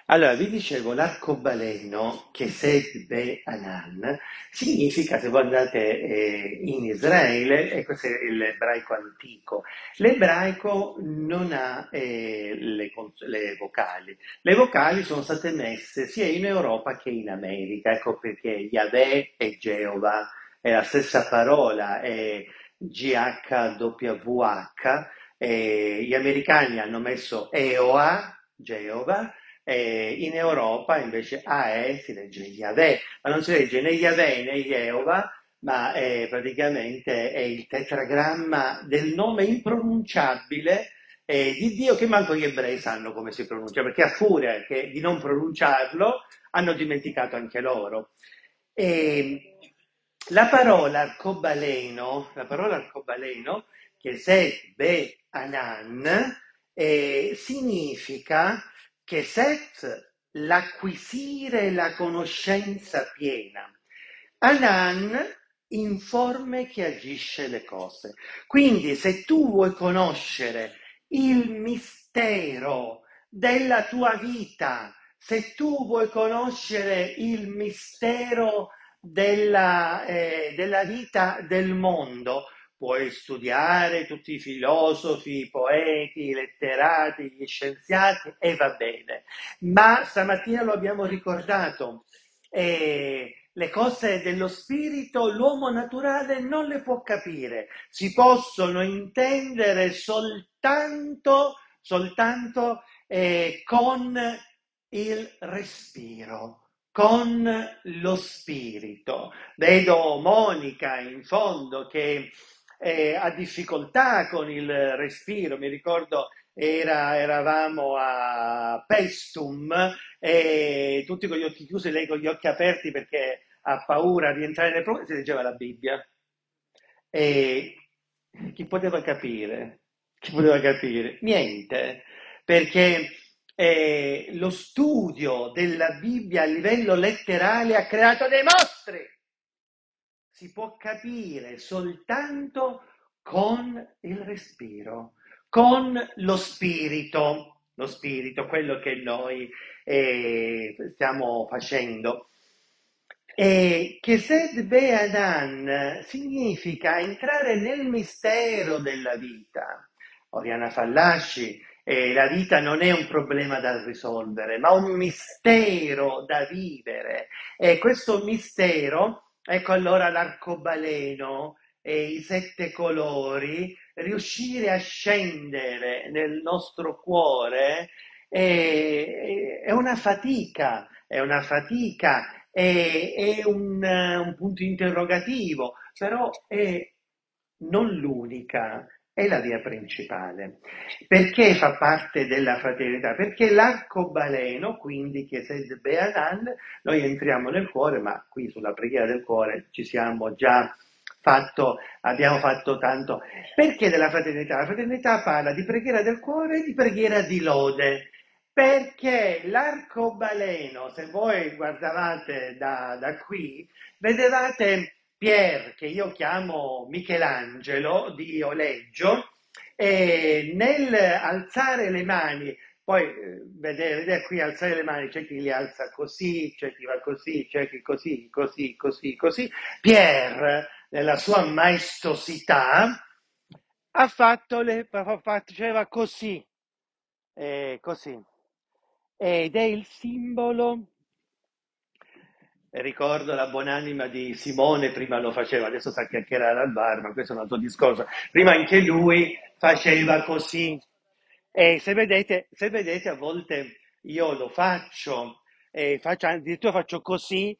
Allora, vi dicevo, l'arcobaleno, che Kesed Be Anan, significa, se voi andate in Israele, e questo è l'ebraico antico, l'ebraico non ha le vocali. Le vocali sono state messe sia in Europa che in America, ecco perché Yahweh e Geova è la stessa parola, è GHWH, e gli americani hanno messo EOA, Geova, in Europa invece AE si legge Yahweh, ma non si legge né Yahweh né Jehovah, ma praticamente è il tetragramma del nome impronunciabile di Dio, che manco gli ebrei sanno come si pronuncia, perché a furia di non pronunciarlo hanno dimenticato anche loro. E la parola arcobaleno, che se be anan, significa che set l'acquisire la conoscenza piena. Anan informe che agisce le cose. Quindi se tu vuoi conoscere il mistero della tua vita, se tu vuoi conoscere il mistero della vita del mondo, puoi studiare tutti i filosofi, i poeti, i letterati, gli scienziati e va bene. Ma stamattina lo abbiamo ricordato, le cose dello spirito l'uomo naturale non le può capire, si possono intendere soltanto con il respiro, con lo spirito. Vedo Monica in fondo che ha difficoltà con il respiro, mi ricordo eravamo a Pestum e tutti con gli occhi chiusi, lei con gli occhi aperti perché ha paura di entrare nel problema, si leggeva la Bibbia. E chi poteva capire? Chi poteva capire? Niente, perché lo studio della Bibbia a livello letterale ha creato dei mostri. Si può capire soltanto con il respiro, con lo spirito, quello che noi stiamo facendo. E Kesed Be'adan significa entrare nel mistero della vita. Oriana Fallaci, la vita non è un problema da risolvere, ma un mistero da vivere. E questo mistero, ecco allora l'arcobaleno e i sette colori, riuscire a scendere nel nostro cuore è una fatica, è un punto interrogativo, però è non l'unica, è la via principale. Perché fa parte della fraternità? Perché l'arcobaleno, quindi che Sed Beanan, noi entriamo nel cuore, ma qui sulla preghiera del cuore ci siamo già abbiamo fatto tanto. Perché della fraternità? La fraternità parla di preghiera del cuore e di preghiera di lode. Perché l'arcobaleno, se voi guardavate da qui, vedevate Pier, che io chiamo Michelangelo di Oleggio, e nel alzare le mani, poi vedete qui alzare le mani, c'è chi li alza così, c'è chi va così, c'è chi così, così, così, così. Pier, nella sua maestosità, faceva così, così. Ed è il simbolo. Ricordo la buonanima di Simone, prima lo faceva, adesso sa chiacchierare al bar, ma questo è un altro discorso. Prima anche lui faceva così. E se vedete, a volte io lo faccio, addirittura faccio così,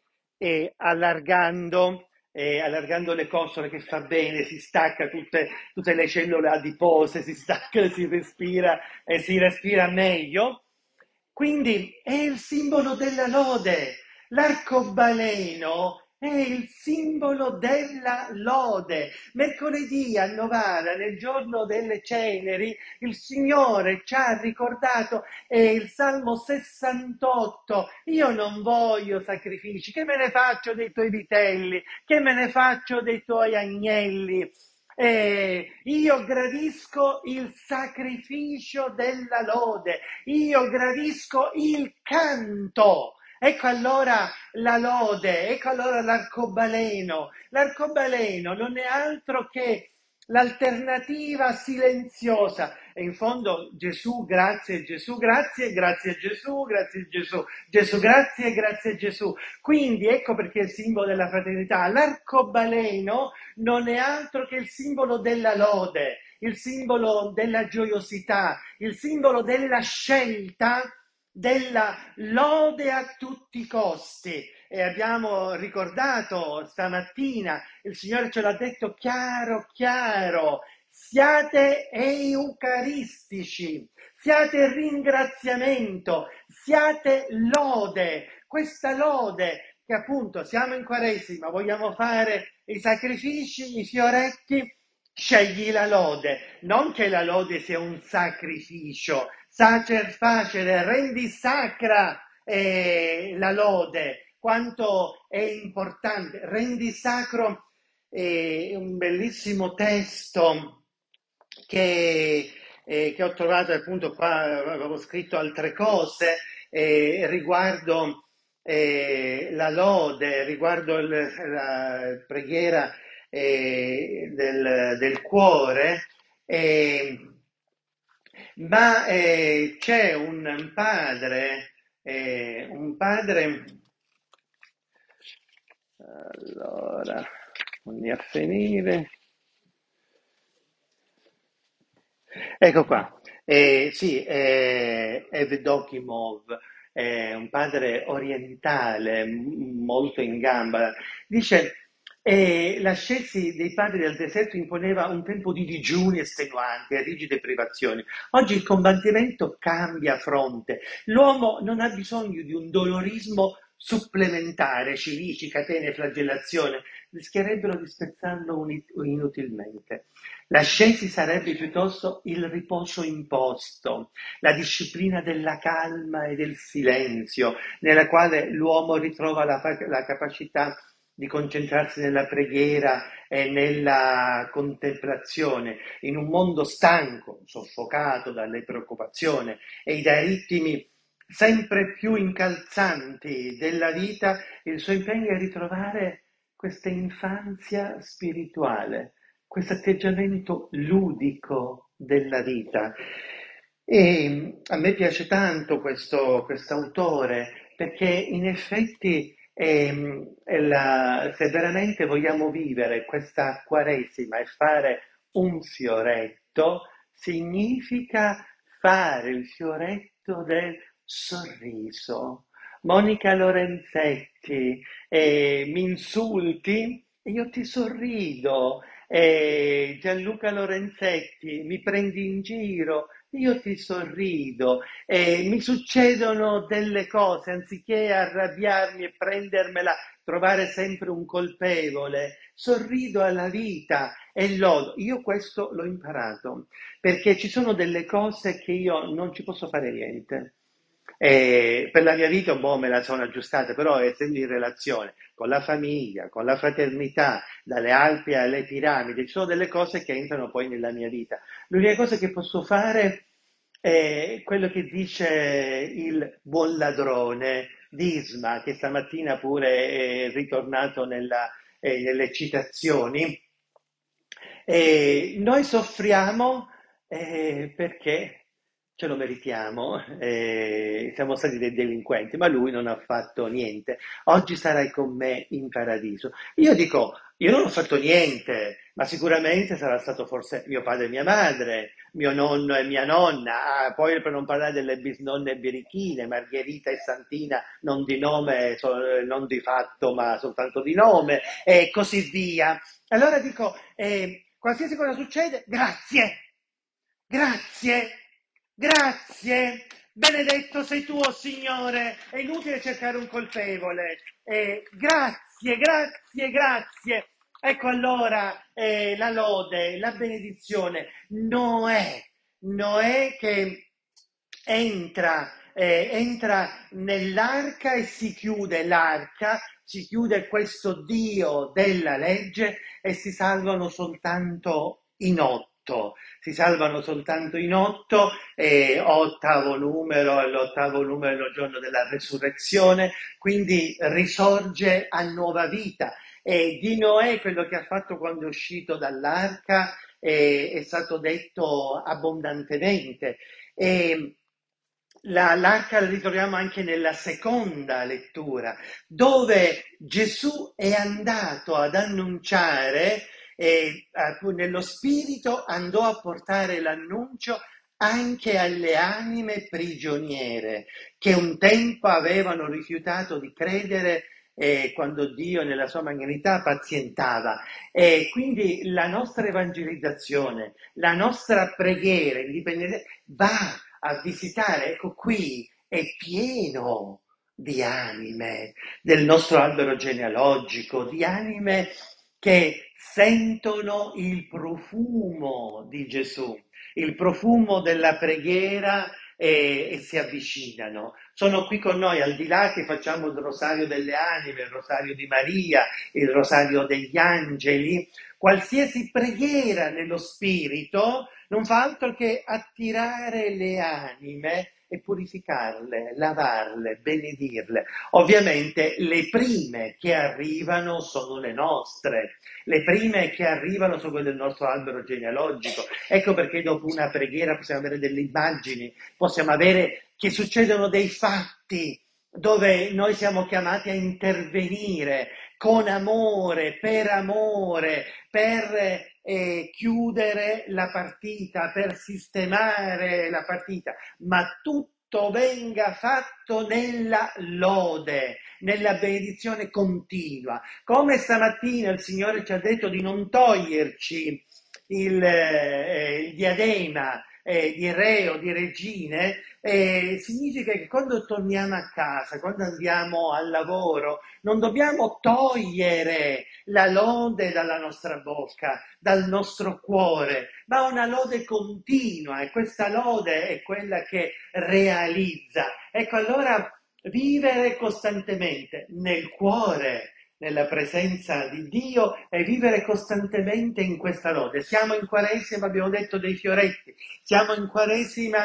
allargando le costole, che fa bene, si stacca tutte le cellule adipose, si stacca, si respira meglio. Quindi è il simbolo della lode. L'arcobaleno è il simbolo della lode. Mercoledì a Novara, nel giorno delle ceneri, il Signore ci ha ricordato il Salmo 68. Io non voglio sacrifici, che me ne faccio dei tuoi vitelli, che me ne faccio dei tuoi agnelli. Io gradisco il sacrificio della lode, io gradisco il canto. Ecco allora la lode, ecco allora l'arcobaleno. L'arcobaleno non è altro che l'alternativa silenziosa. E in fondo Gesù, grazie, grazie a Gesù, grazie a Gesù, Gesù, grazie a Gesù. Quindi ecco perché è il simbolo della fraternità. L'arcobaleno non è altro che il simbolo della lode, il simbolo della gioiosità, il simbolo della scelta della lode a tutti i costi. E abbiamo ricordato stamattina, il Signore ce l'ha detto chiaro, chiaro, siate eucaristici, siate ringraziamento, siate lode. Questa lode che appunto siamo in Quaresima, vogliamo fare i sacrifici, i fioretti, scegli la lode, non che la lode sia un sacrificio, sacer facere, rendi sacra la lode, quanto è importante, rendi sacro un bellissimo testo che ho trovato appunto qua, avevo scritto altre cose riguardo la lode, riguardo la preghiera del cuore, eh, ma c'è un padre, allora, andiamo a finire. Ecco qua, sì, Evdokimov, un padre orientale molto in gamba, dice l'ascesi dei padri del deserto imponeva un tempo di digiuni estenuanti e rigide privazioni. Oggi il combattimento cambia fronte. L'uomo non ha bisogno di un dolorismo supplementare, cilici, catene, flagellazione, rischierebbero di spezzarlo inutilmente. L'ascesi sarebbe piuttosto il riposo imposto, la disciplina della calma e del silenzio, nella quale l'uomo ritrova la capacità di concentrarsi nella preghiera e nella contemplazione, in un mondo stanco, soffocato dalle preoccupazioni e dai ritmi sempre più incalzanti della vita. Il suo impegno è ritrovare questa infanzia spirituale, questo atteggiamento ludico della vita. E a me piace tanto quest'autore perché in effetti se veramente vogliamo vivere questa Quaresima e fare un fioretto, significa fare il fioretto del sorriso. Monica Lorenzetti, mi insulti e io ti sorrido. Gianluca Lorenzetti, mi prendi in giro, io ti sorrido. Mi succedono delle cose, anziché arrabbiarmi e prendermela, trovare sempre un colpevole, sorrido alla vita e lodo. Io questo l'ho imparato, perché ci sono delle cose che io non ci posso fare niente. Per la mia vita un po' me la sono aggiustata, però essendo in relazione con la famiglia, con la fraternità, dalle Alpi alle piramidi, ci sono delle cose che entrano poi nella mia vita. L'unica cosa che posso fare è quello che dice il buon ladrone di Isma, che stamattina pure è ritornato nelle citazioni. Noi soffriamo perché ce lo meritiamo, siamo stati dei delinquenti, ma lui non ha fatto niente. Oggi sarai con me in paradiso. Io dico, io non ho fatto niente, ma sicuramente sarà stato forse mio padre e mia madre, mio nonno e mia nonna, poi per non parlare delle bisnonne birichine, Margherita e Santina, non di nome, non di fatto, ma soltanto di nome, e così via. Allora dico, qualsiasi cosa succede, grazie, grazie, grazie, benedetto sei tu, oh Signore, è inutile cercare un colpevole, grazie, grazie, grazie. Ecco allora la lode, la benedizione, Noè che entra entra nell'arca e si chiude l'arca, si chiude questo Dio della legge e si salvano soltanto in 8. Si salvano soltanto in 8, ottavo numero, e l'ottavo numero è il giorno della resurrezione, quindi risorge a nuova vita. E di Noè, quello che ha fatto quando è uscito dall'arca, è stato detto abbondantemente. E l'arca la ritroviamo anche nella seconda lettura, dove Gesù è andato ad annunciare, nello Spirito andò a portare l'annuncio anche alle anime prigioniere, che un tempo avevano rifiutato di credere quando Dio nella sua magnanimità pazientava. E quindi la nostra evangelizzazione, la nostra preghiera indipendente va a visitare, ecco qui è pieno di anime del nostro albero genealogico, di anime che sentono il profumo di Gesù, il profumo della preghiera e si avvicinano. Sono qui con noi, al di là che facciamo il rosario delle anime, il rosario di Maria, il rosario degli angeli, qualsiasi preghiera nello spirito non fa altro che attirare le anime e purificarle, lavarle, benedirle. Ovviamente le prime che arrivano sono le nostre, le prime che arrivano sono quelle del nostro albero genealogico. Ecco perché dopo una preghiera possiamo avere delle immagini, possiamo avere che succedono dei fatti dove noi siamo chiamati a intervenire con amore, per chiudere la partita, per sistemare la partita, ma tutto venga fatto nella lode, nella benedizione continua. Come stamattina il Signore ci ha detto di non toglierci il diadema di re o di regine, significa che quando torniamo a casa, quando andiamo al lavoro, non dobbiamo togliere la lode dalla nostra bocca, dal nostro cuore, ma una lode continua, e questa lode è quella che realizza. Ecco, allora vivere costantemente nel cuore, nella presenza di Dio, e vivere costantemente in questa lode. Siamo in Quaresima, abbiamo detto dei fioretti, siamo in Quaresima,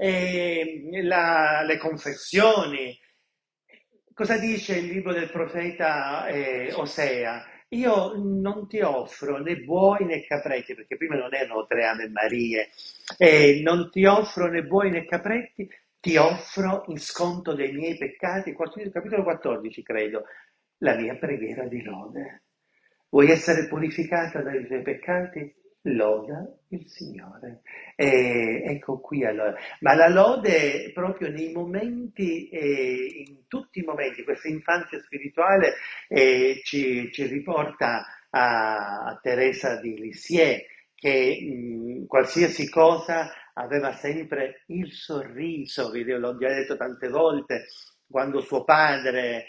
le confessioni. Cosa dice il libro del profeta Osea? Io non ti offro né buoi né capretti, perché prima non erano 3 Ave Marie, non ti offro né buoi né capretti, ti offro in sconto dei miei peccati, capitolo 14 credo, la mia preghiera di lode. Vuoi essere purificata dai tuoi peccati? Loda il Signore. E ecco qui allora. Ma la lode proprio nei momenti, in tutti i momenti, questa infanzia spirituale ci riporta a Teresa di Lisieux, che qualsiasi cosa aveva sempre il sorriso, l'ho già detto tante volte, quando suo padre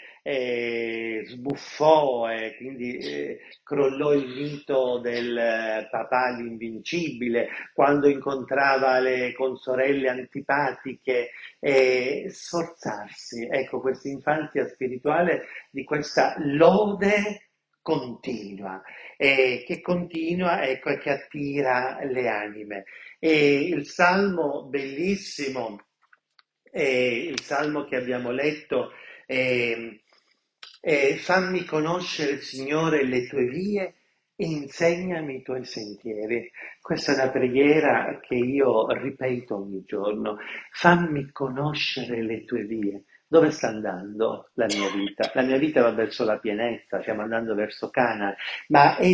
sbuffò e quindi crollò il mito del papà l'invincibile, quando incontrava le consorelle antipatiche, sforzarsi, ecco, questa infanzia spirituale di questa lode continua, che continua, ecco, e che attira le anime. E il salmo bellissimo, il salmo che abbiamo letto, eh, fammi conoscere, Signore, le tue vie e insegnami i tuoi sentieri. Questa è una preghiera che io ripeto ogni giorno. Fammi conoscere le tue vie. Dove sta andando la mia vita? La mia vita va verso la pienezza, stiamo andando verso Canaan, ma è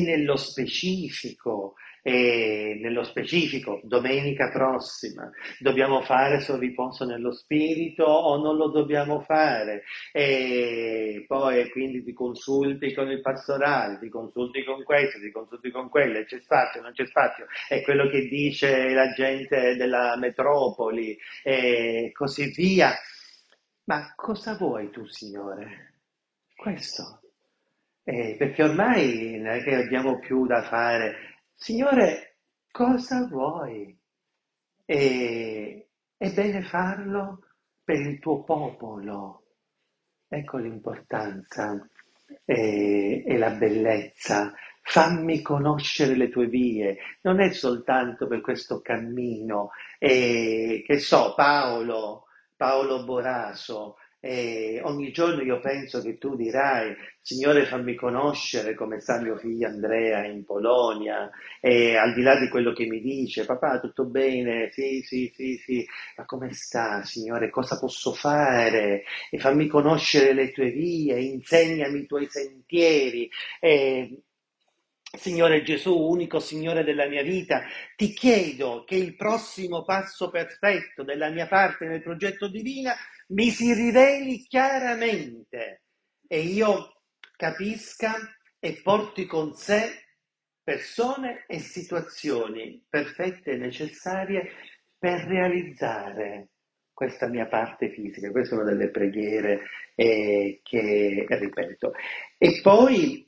nello specifico, domenica prossima, dobbiamo fare sul riposo nello spirito o non lo dobbiamo fare? E poi quindi ti consulti con il pastorale, ti consulti con questo, ti consulti con quello, c'è spazio, non c'è spazio, è quello che dice la gente della metropoli e così via. Ma cosa vuoi tu, Signore? Questo. Perché ormai non è che abbiamo più da fare. Signore, cosa vuoi? È bene farlo per il tuo popolo. Ecco l'importanza e la bellezza. Fammi conoscere le tue vie. Non è soltanto per questo cammino, che so, Paolo Boraso. Ogni giorno io penso che tu dirai, Signore, fammi conoscere come sta mio figlio Andrea in Polonia, e al di là di quello che mi dice, papà, tutto bene? Sì, sì, sì, sì, ma come sta, Signore? Cosa posso fare? E fammi conoscere le tue vie, insegnami i tuoi sentieri. E, Signore Gesù, unico Signore della mia vita, ti chiedo che il prossimo passo perfetto della mia parte nel progetto divino mi si riveli chiaramente e io capisca e porti con sé persone e situazioni perfette e necessarie per realizzare questa mia parte fisica. Questa è una delle preghiere che ripeto. E poi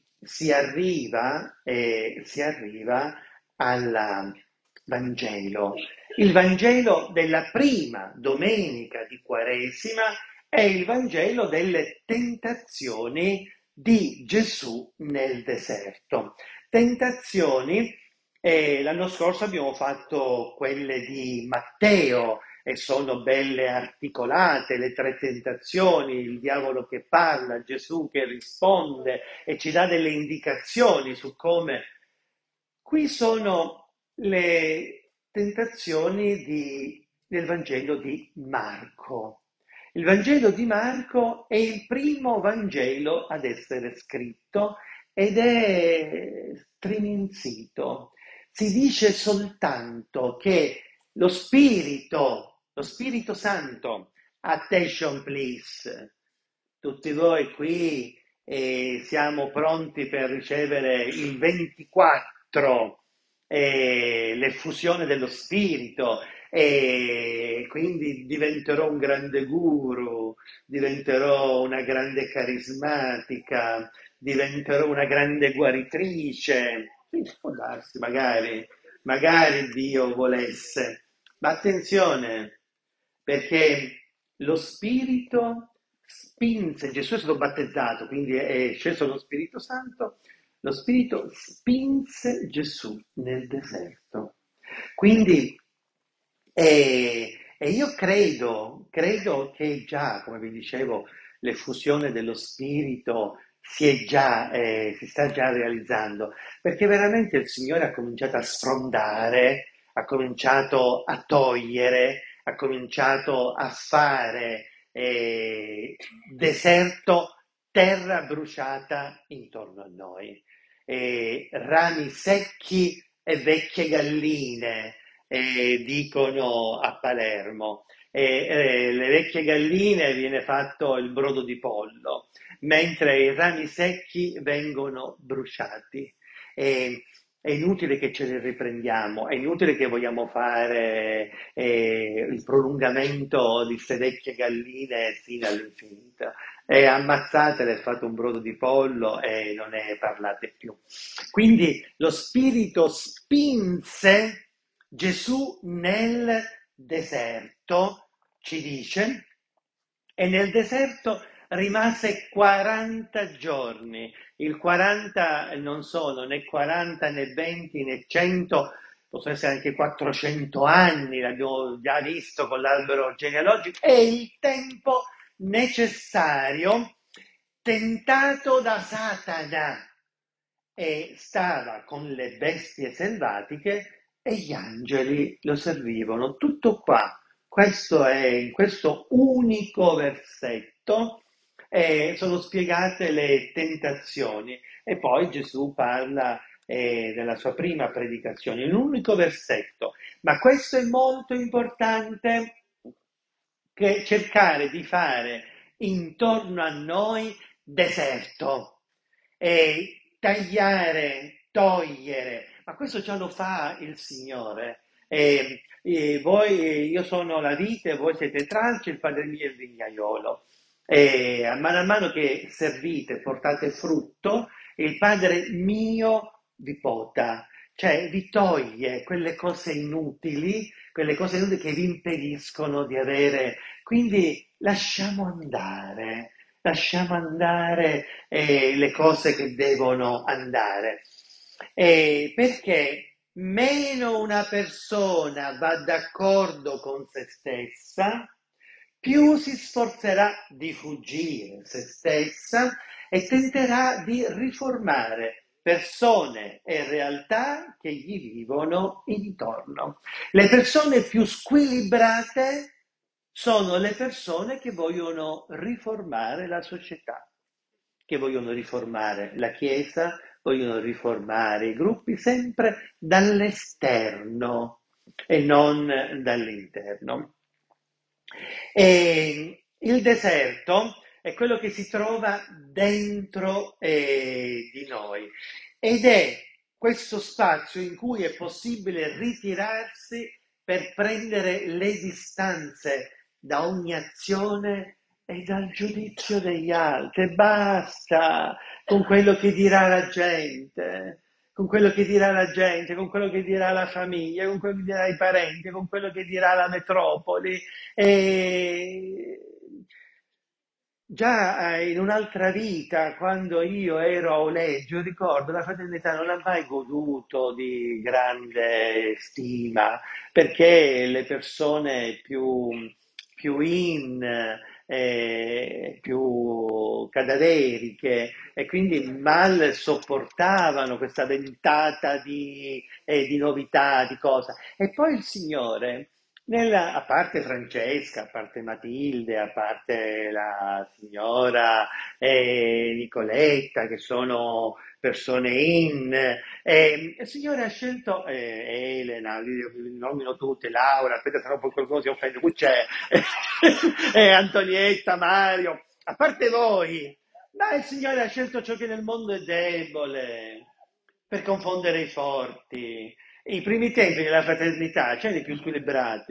si arriva al Vangelo. Il Vangelo della prima domenica di Quaresima è il Vangelo delle tentazioni di Gesù nel deserto. Tentazioni, l'anno scorso abbiamo fatto quelle di Matteo e sono belle articolate, le tre tentazioni, il diavolo che parla, Gesù che risponde e ci dà delle indicazioni su come. Qui sono le tentazioni del Vangelo di Marco. Il Vangelo di Marco è il primo Vangelo ad essere scritto ed è striminzito. Si dice soltanto che lo Spirito Santo, attention please, tutti voi qui siamo pronti per ricevere il 24, l'effusione dello Spirito, e quindi diventerò un grande guru, diventerò una grande carismatica, diventerò una grande guaritrice. Sì, può darsi, magari Dio volesse. Ma attenzione, perché lo Spirito spinse, Gesù è stato battezzato, quindi è sceso lo Spirito Santo, lo Spirito spinse Gesù nel deserto. Quindi, e io credo che già, come vi dicevo, l'effusione dello Spirito si sta già realizzando, perché veramente il Signore ha cominciato a sfrondare, ha cominciato a togliere, ha cominciato a fare deserto, terra bruciata intorno a noi, rami secchi e vecchie galline, dicono a Palermo. Le vecchie galline viene fatto il brodo di pollo, mentre i rami secchi vengono bruciati. E, è inutile che ce ne riprendiamo, è inutile che vogliamo fare il prolungamento di queste vecchie galline fino all'infinito. Ammazzatele, fate un brodo di pollo e non ne parlate più. Quindi lo Spirito spinse Gesù nel deserto, ci dice, e nel deserto rimase 40 giorni. Il 40 non sono né 40 né 20 né 100, possono essere anche 400 anni, l'abbiamo già visto con l'albero genealogico, è il tempo necessario tentato da Satana e stava con le bestie selvatiche e gli angeli lo servivano. Tutto qua. Questo è in questo unico versetto sono spiegate le tentazioni e poi Gesù parla nella sua prima predicazione, in un unico versetto. Ma questo è molto importante che cercare di fare intorno a noi deserto e togliere, ma questo già lo fa il Signore. Io sono la vite, voi siete tralci, il Padre mio è il vignaiolo. A mano che servite, portate frutto, il Padre mio vi pota, cioè vi toglie quelle cose inutili che vi impediscono di avere. Quindi lasciamo andare le cose che devono andare. Perché meno una persona va d'accordo con se stessa, più si sforzerà di fuggire se stessa e tenterà di riformare persone e realtà che gli vivono intorno. Le persone più squilibrate sono le persone che vogliono riformare la società, che vogliono riformare la Chiesa, vogliono riformare i gruppi sempre dall'esterno e non dall'interno. E il deserto è quello che si trova dentro di noi ed è questo spazio in cui è possibile ritirarsi per prendere le distanze da ogni azione e dal giudizio degli altri. Basta con quello che dirà la gente, con quello che dirà la gente, con quello che dirà la famiglia, con quello che dirà i parenti, con quello che dirà la metropoli. E già in un'altra vita, quando io ero a Oleggio, ricordo la fraternità non ha mai goduto di grande stima, perché le persone più più cadaveriche e quindi mal sopportavano questa ventata di novità, di cosa. E poi il Signore a parte Francesca, a parte Matilde, a parte la signora Nicoletta, che sono persone il Signore ha scelto Elena, li nomino tutte, Laura, aspetta, se no poi qualcuno si offende, qui c'è Antonietta, Mario, a parte voi, ma il Signore ha scelto ciò che nel mondo è debole per confondere i forti. I primi tempi della fraternità c'erano i più squilibrati,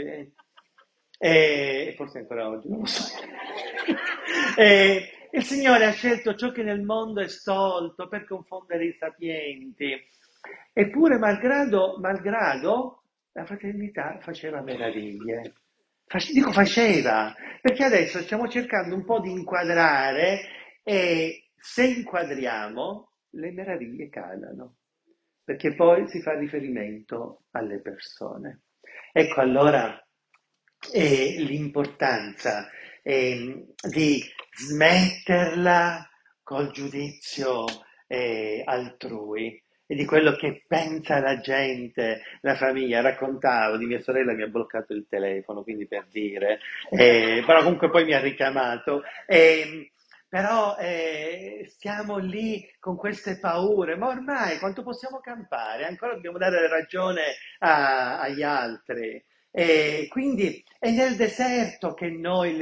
e forse ancora oggi, non lo so. Il Signore ha scelto ciò che nel mondo è stolto per confondere i sapienti. Eppure, malgrado la fraternità faceva meraviglie. Dico faceva, perché adesso stiamo cercando un po' di inquadrare e se inquadriamo le meraviglie calano, perché poi si fa riferimento alle persone. Ecco allora l'importanza di smetterla col giudizio altrui e di quello che pensa la gente, la famiglia. Raccontavo di mia sorella mi ha bloccato il telefono, quindi per dire, però comunque poi mi ha richiamato. Però stiamo lì con queste paure, ma ormai quanto possiamo campare? Ancora dobbiamo dare ragione agli altri. E quindi è nel deserto che noi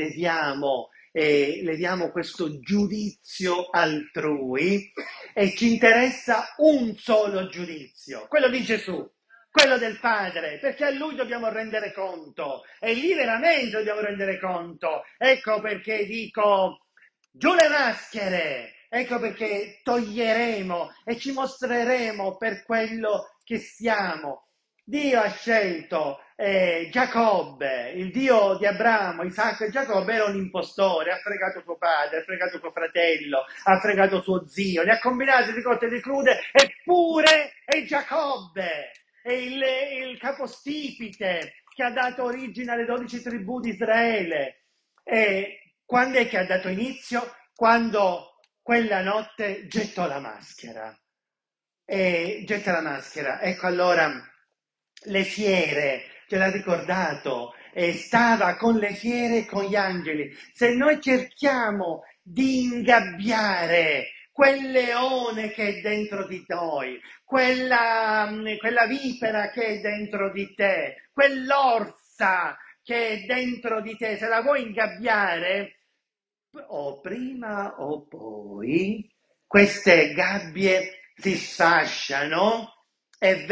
leviamo questo giudizio altrui e ci interessa un solo giudizio, quello di Gesù, quello del Padre, perché a Lui dobbiamo rendere conto e lì veramente dobbiamo rendere conto. Ecco perché dico, giù le maschere, ecco perché toglieremo e ci mostreremo per quello che siamo. Dio ha scelto Giacobbe, il Dio di Abramo, Isacco e Giacobbe era un impostore, ha fregato suo padre, ha fregato suo fratello, ha fregato suo zio, ne ha combinate di cotte e di crude, eppure è Giacobbe, è il capostipite che ha dato origine alle 12 tribù di Israele. E quando è che ha dato inizio? Quando quella notte gettò la maschera. E getta la maschera. Ecco allora le fiere, ce l'ha ricordato, stava con le fiere e con gli angeli. Se noi cerchiamo di ingabbiare quel leone che è dentro di noi, quella vipera che è dentro di te, quell'orsa che è dentro di te, se la vuoi ingabbiare, o prima o poi queste gabbie si sfasciano e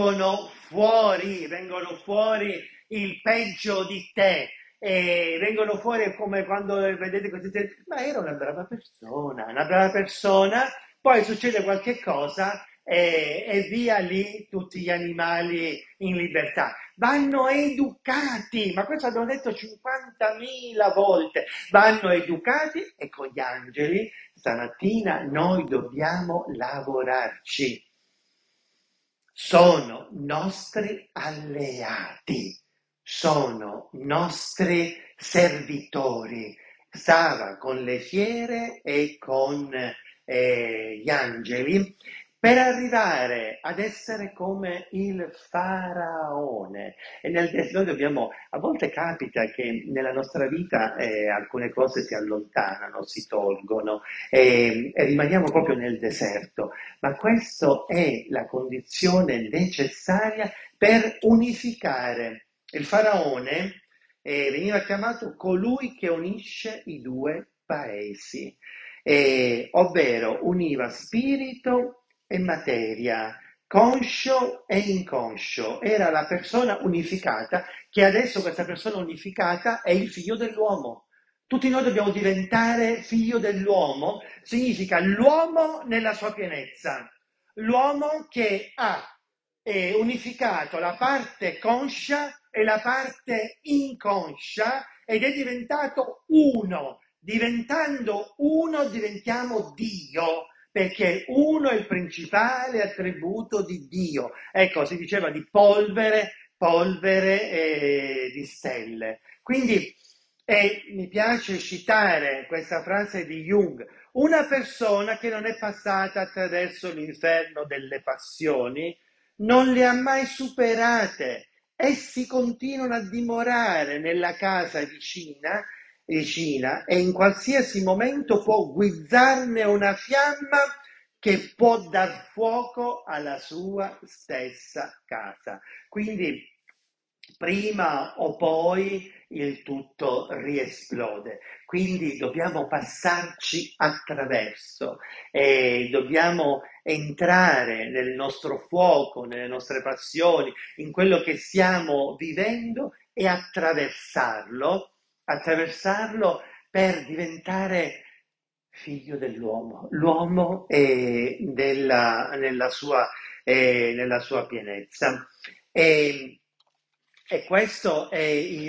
vengono fuori il peggio di te. E vengono fuori come quando vedete questi ma era una brava persona, poi succede qualche cosa e via lì tutti gli animali in libertà. Vanno educati, ma questo abbiamo detto 50.000 volte, vanno educati e con gli angeli stamattina noi dobbiamo lavorarci. Sono nostri alleati, sono nostri servitori. Stava con le fiere e con gli angeli per arrivare ad essere come il faraone. E noi dobbiamo, a volte capita che nella nostra vita alcune cose si allontanano, si tolgono e rimaniamo proprio nel deserto, ma questa è la condizione necessaria per unificare. Il faraone veniva chiamato colui che unisce i due paesi, ovvero univa spirito e materia, conscio e inconscio. Era la persona unificata, che adesso questa persona unificata è il figlio dell'uomo. Tutti noi dobbiamo diventare figlio dell'uomo, significa l'uomo nella sua pienezza, l'uomo che ha unificato la parte conscia e la parte inconscia ed è diventato uno. Diventando uno diventiamo Dio, perché uno è il principale attributo di Dio. Ecco, si diceva di polvere di stelle. Quindi mi piace citare questa frase di Jung: una persona che non è passata attraverso l'inferno delle passioni non le ha mai superate. Essi continuano a dimorare nella casa vicina e in qualsiasi momento può guizzarne una fiamma che può dar fuoco alla sua stessa casa. Quindi prima o poi il tutto riesplode. Quindi dobbiamo passarci attraverso e dobbiamo entrare nel nostro fuoco, nelle nostre passioni, in quello che stiamo vivendo e attraversarlo per diventare figlio dell'uomo. L'uomo è nella sua pienezza. E questo è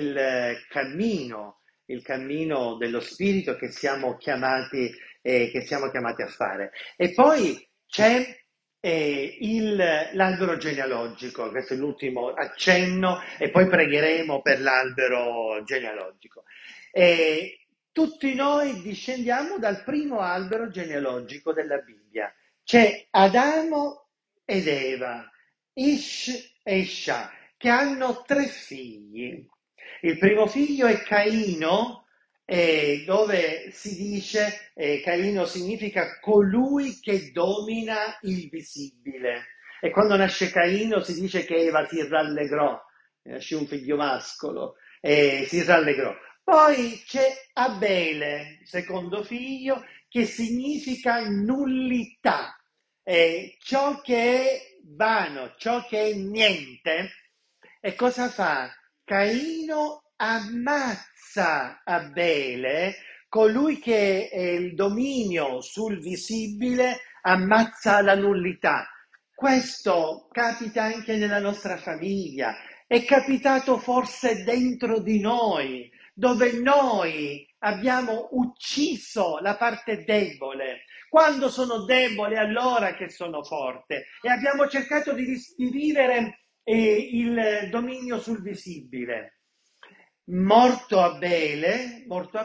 il cammino dello spirito che siamo chiamati a fare. E poi c'è l'albero genealogico, questo è l'ultimo accenno, e poi pregheremo per l'albero genealogico. Tutti noi discendiamo dal primo albero genealogico della Bibbia. C'è Adamo ed Eva, Ish e Isha, che hanno 3 figli. Il primo figlio è Caino, dove si dice, Caino significa colui che domina il visibile. E quando nasce Caino si dice che Eva si rallegrò, nasce un figlio mascolo, e si rallegrò. Poi c'è Abele, secondo figlio, che significa nullità. Ciò che è vano, ciò che è niente. E cosa fa? Caino ammazza Abele, colui che è il dominio sul visibile, ammazza la nullità. Questo capita anche nella nostra famiglia, è capitato forse dentro di noi, dove noi abbiamo ucciso la parte debole. Quando sono debole, allora che sono forte. E abbiamo cercato di vivere il dominio sul visibile. Morto Abele,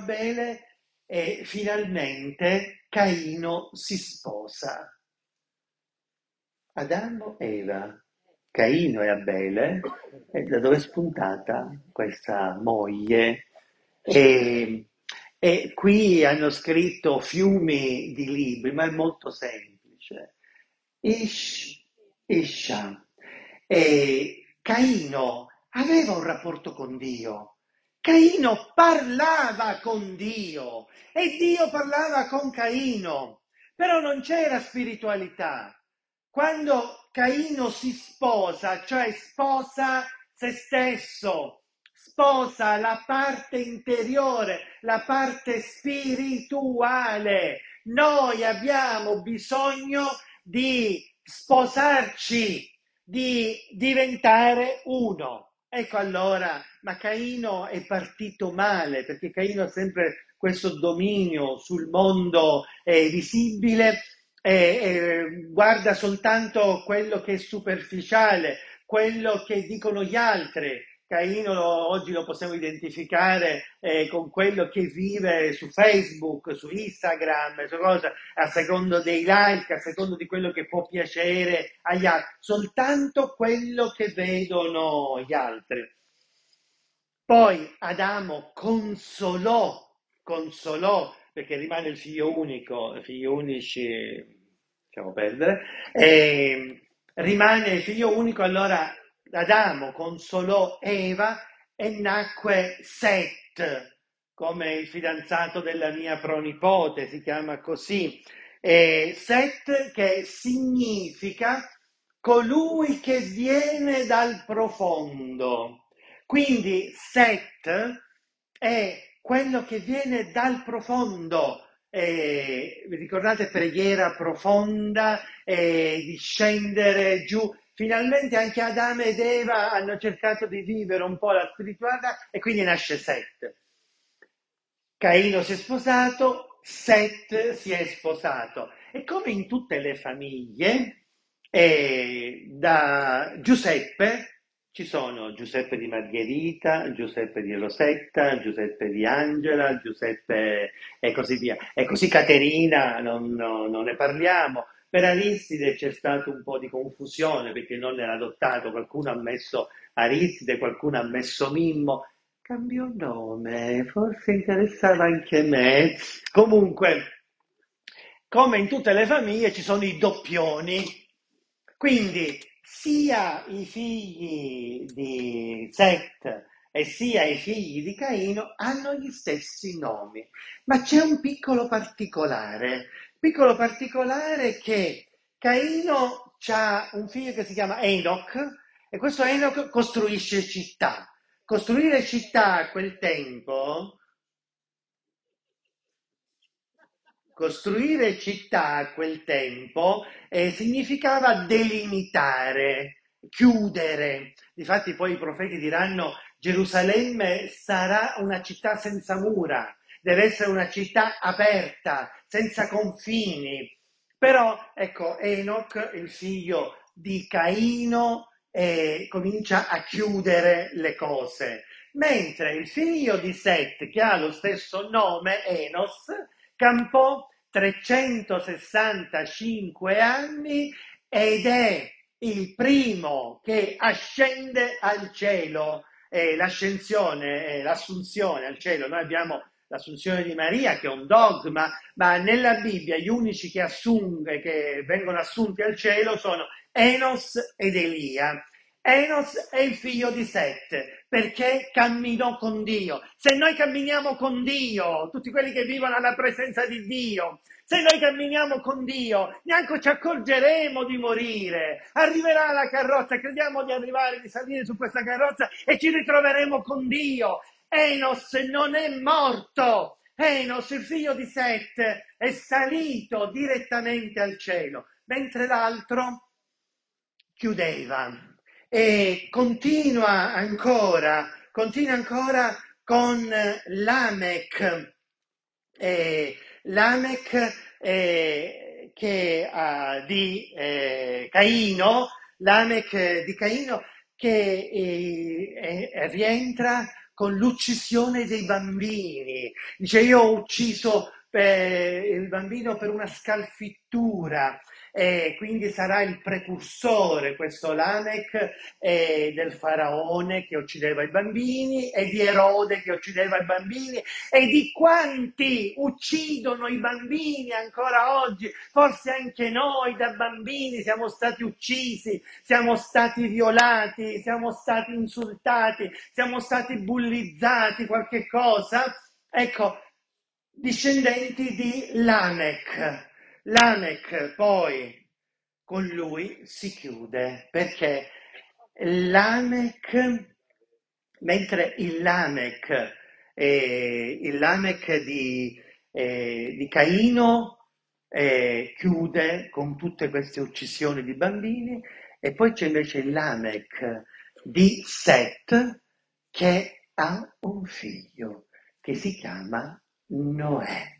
e finalmente Caino si sposa. Adamo e Eva, Caino e Abele, da dove è spuntata questa moglie? E qui hanno scritto fiumi di libri, ma è molto semplice. Isha. E Caino aveva un rapporto con Dio. Caino parlava con Dio e Dio parlava con Caino, però non c'era spiritualità. Quando Caino si sposa, cioè sposa se stesso, sposa la parte interiore, la parte spirituale. Noi abbiamo bisogno di sposarci, di diventare uno. Ecco allora, ma Caino è partito male, perché Caino ha sempre questo dominio sul mondo visibile, guarda soltanto quello che è superficiale, quello che dicono gli altri. Caino oggi lo possiamo identificare con quello che vive su Facebook, su Instagram, su cosa, a secondo dei like, a secondo di quello che può piacere agli altri, soltanto quello che vedono gli altri. Poi Adamo consolò, perché rimane il figlio unico, figli unici, lasciamo perdere, rimane il figlio unico, allora Adamo consolò Eva e nacque Set, come il fidanzato della mia pronipote, si chiama così. Set che significa colui che viene dal profondo. Quindi Set è quello che viene dal profondo. Vi ricordate preghiera profonda, di scendere giù? Finalmente anche Adamo ed Eva hanno cercato di vivere un po' la spiritualità e quindi nasce Set. Caino si è sposato, Set si è sposato. E come in tutte le famiglie, da Giuseppe ci sono Giuseppe di Margherita, Giuseppe di Rosetta, Giuseppe di Angela, Giuseppe e così via. E così Caterina, non ne parliamo. Per Aristide c'è stato un po' di confusione perché non era adottato, qualcuno ha messo Aristide, qualcuno ha messo Mimmo. Cambiò nome, forse interessava anche me. Comunque, come in tutte le famiglie ci sono i doppioni, quindi sia i figli di Set e sia i figli di Caino hanno gli stessi nomi, ma c'è un piccolo particolare che Caino ha un figlio che si chiama Enoch e questo Enoch costruisce città. Costruire città a quel tempo, costruire città a quel tempo significava delimitare, chiudere. Difatti poi i profeti diranno Gerusalemme sarà una città senza mura, deve essere una città aperta, senza confini. Però ecco, Enoch, il figlio di Caino, comincia a chiudere le cose, mentre il figlio di Set, che ha lo stesso nome, Enos, campò 365 anni ed è il primo che ascende al cielo. L'ascensione, l'assunzione al cielo, noi abbiamo l'assunzione di Maria che è un dogma, ma nella Bibbia gli unici che vengono assunti al cielo sono Enos ed Elia. Enos è il figlio di Set perché camminò con Dio. Se noi camminiamo con Dio, tutti quelli che vivono alla presenza di Dio, se noi camminiamo con Dio, neanche ci accorgeremo di morire. Arriverà la carrozza, crediamo di arrivare, di salire su questa carrozza e ci ritroveremo con Dio. Enos non è morto. Enos, il figlio di Set, è salito direttamente al cielo, mentre l'altro chiudeva e continua ancora con Lamech, Lamech di Caino, Lamech di Caino che rientra con l'uccisione dei bambini. Dice io ho ucciso il bambino per una scalfittura, e quindi sarà il precursore, questo Lamech, del faraone che uccideva i bambini e di Erode che uccideva i bambini e di quanti uccidono i bambini ancora oggi. Forse anche noi da bambini siamo stati uccisi, siamo stati violati, siamo stati insultati, siamo stati bullizzati, qualche cosa. Ecco, discendenti di Lamech. Lamech poi con lui si chiude perché Lamech, mentre il Lamech di Caino chiude con tutte queste uccisioni di bambini, e poi c'è invece Lamech di Set che ha un figlio che si chiama Noè.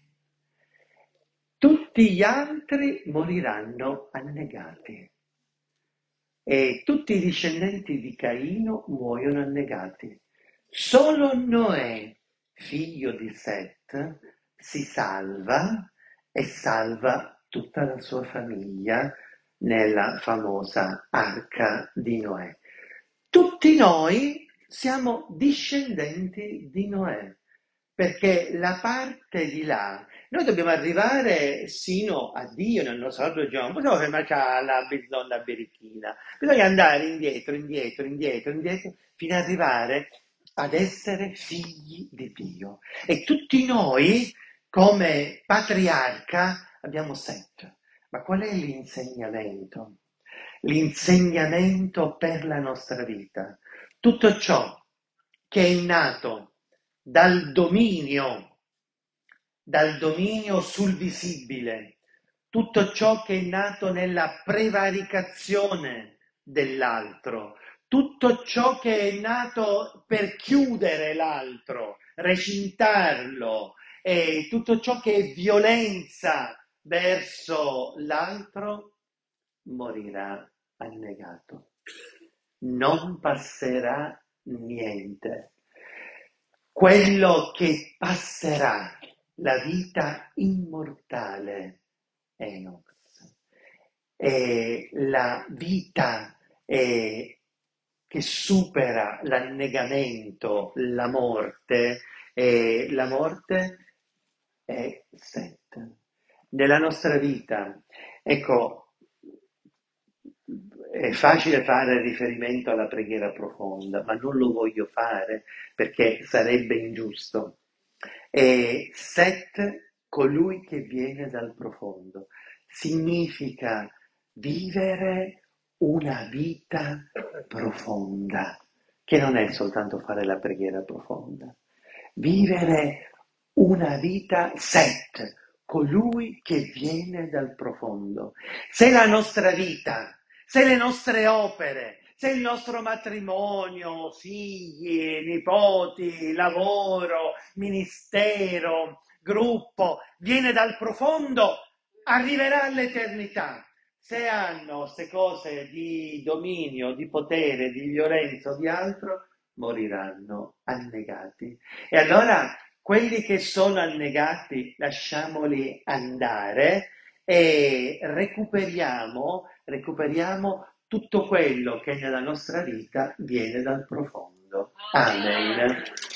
Tutti gli altri moriranno annegati e tutti i discendenti di Caino muoiono annegati. Solo Noè, figlio di Set, si salva e salva tutta la sua famiglia nella famosa arca di Noè. Tutti noi siamo discendenti di Noè, perché la parte di là, noi dobbiamo arrivare sino a Dio nel nostro altro giorno, non possiamo fermarci alla bisnonna birichina, bisogna andare indietro, indietro, indietro, indietro, fino ad arrivare ad essere figli di Dio. E tutti noi, come patriarca, abbiamo Set. Ma qual è l'insegnamento? L'insegnamento per la nostra vita. Tutto ciò che è nato dal dominio sul visibile, tutto ciò che è nato nella prevaricazione dell'altro, tutto ciò che è nato per chiudere l'altro, recintarlo, e tutto ciò che è violenza verso l'altro, morirà annegato. Non passerà niente. Quello che passerà, la vita immortale, Enox, è la vita che supera l'annegamento, la morte è Set. Nella nostra vita, ecco, è facile fare riferimento alla preghiera profonda, ma non lo voglio fare perché sarebbe ingiusto. E Set, colui che viene dal profondo, significa vivere una vita profonda, che non è soltanto fare la preghiera profonda. Vivere una vita Set, colui che viene dal profondo. Se la nostra vita, se le nostre opere, se il nostro matrimonio, figli, nipoti, lavoro, ministero, gruppo, viene dal profondo, arriverà all'eternità. Se hanno queste cose di dominio, di potere, di violenza o di altro, moriranno annegati. E allora quelli che sono annegati lasciamoli andare e recuperiamo tutto quello che nella nostra vita viene dal profondo. Amen.